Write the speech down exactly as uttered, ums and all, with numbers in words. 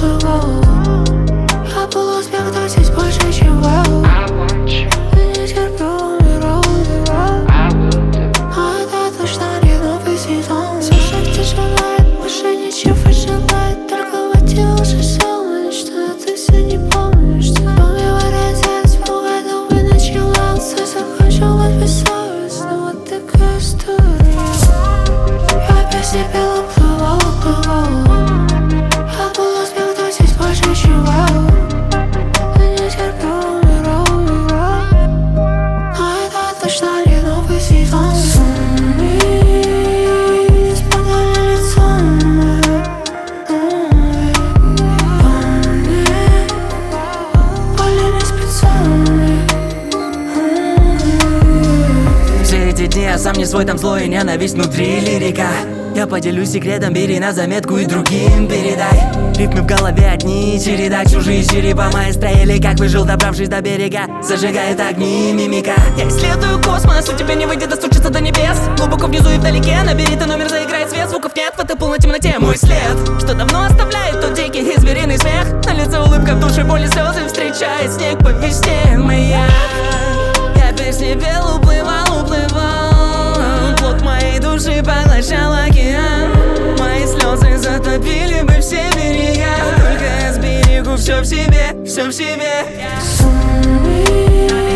уплывал. Я был успех, кто здесь больше, чем вау. Не терпел, умирал, умирал. Но это точно не новый сезон. Слушай, где желает, больше ничего желает. Только в эти уши сел, что ты все не помнишь. Ты помнила разец, в году вы начала. Все закончилось бессовестно, вот такая история. Я без тебя уплывал, уплывал. Я был успех, кто здесь больше, чем вау. Не терпел, умирал, умирал. Но это точно не новый сезон. Испугали лицом. Боли не специальные. Все эти дни я сам не свой, там зло и ненависть внутри лирика. Я поделюсь секретом, бери на заметку и другим передай. Ритмы в голове одни, череда, чужие черепа. Маэстро или как выжил, добравшись до берега, зажигает огни мимика. Я исследую космос, у тебя не выйдет достучиться до небес. Глубоко внизу и вдалеке, набери ты номер, заиграет свет. Звуков нет, в этой полной темноте мой след, что давно оставляет тот дикий и звериный смех. На лице улыбка, в душе боль и слезы, встречает снег по весне моя. Я без тебя уплывал, уплывал. Плод моей души поглощал океан. Мои слезы затопили бы все берега. Только я сберегу все в себе, все в себе.